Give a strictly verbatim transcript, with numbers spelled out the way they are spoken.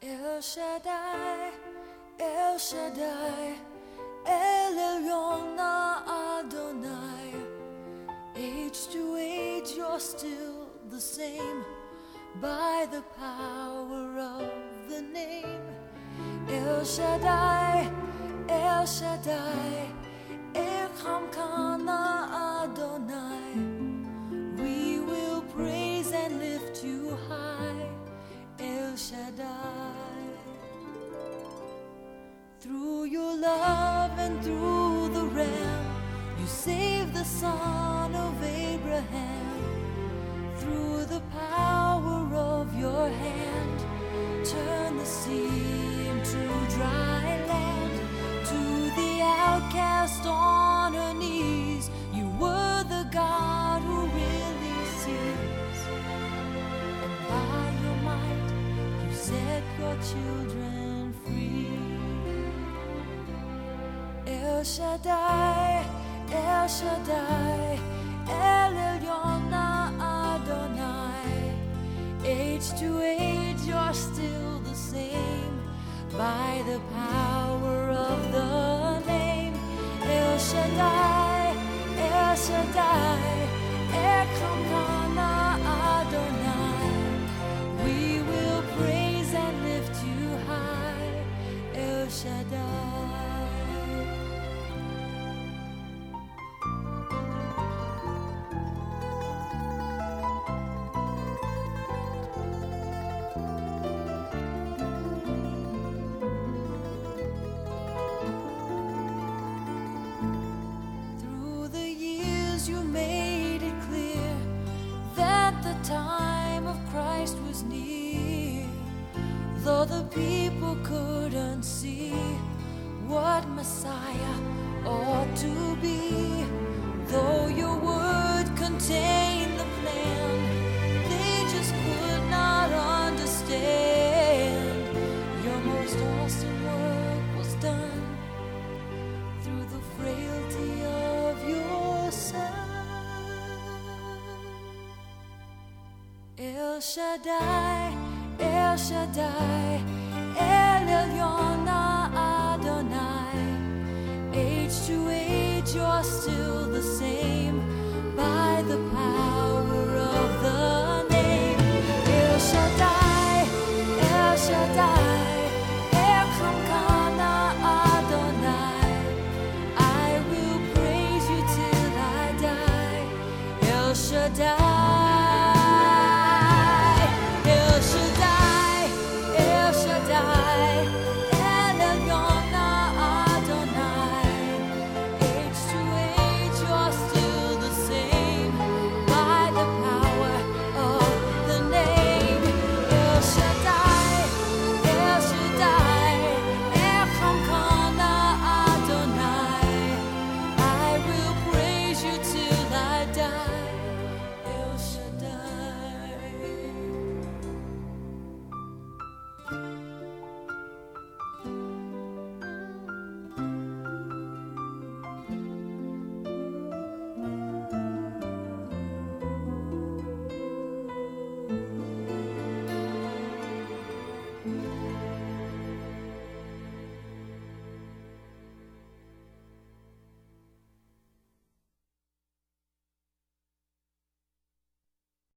El Shaddai, El Shaddai, El Elyon Adonai. Age to age you're still the same, by the power of the name. El Shaddai, El Shaddai, Echamkana Adonai. We will praise and lift you high, El Shaddai. Through your love and through the Ram, you saved the son of Abraham. Through the power of your hand, turn the sea into dry land. To the outcast on her knees, you were the God who really sees. And by your might, you set your children free. El Shaddai, El Shaddai, El Elyon Adonai. Age to age you're still the same, by the power of the name. El Shaddai, El Shaddai, Echamkana Adonai. We will praise and lift you high, El Shaddai. Time of Christ was near, though the people couldn't see what Messiah ought to be. Though your word contained the plan, they just could not understand. Your most awesome work was done through the frailty of your Son. El Shaddai, El Shaddai, El Elyon Adonai. Age to age you're still the same, by the power of the name. El Shaddai, El Shaddai.